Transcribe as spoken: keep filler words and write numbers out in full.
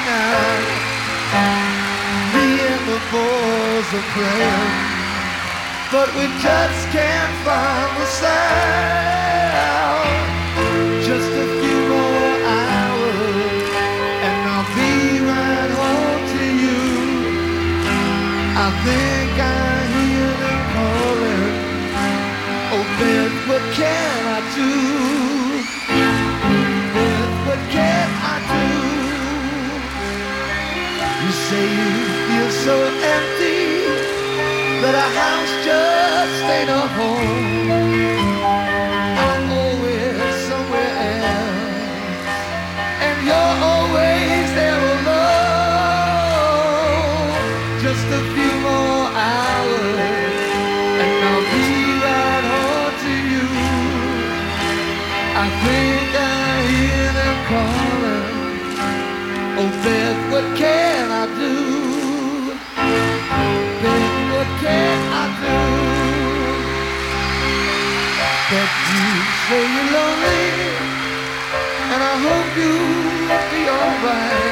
now. Me and the boys are praying, but we just can't find the sound. Just a few more hours and I'll be right home to you. I think I hear them calling. Oh, Beth, what can I do? Beth, what can I do? You say you feel so empty, that a house just ain't a home. I'm always somewhere else, and you're always there alone. Just a few more hours, and I'll be right home to you. I think I hear them calling. Oh, Beth, what can I do? Beth, what can I do? Beth, you say you're lonely, and I hope you'll be alright.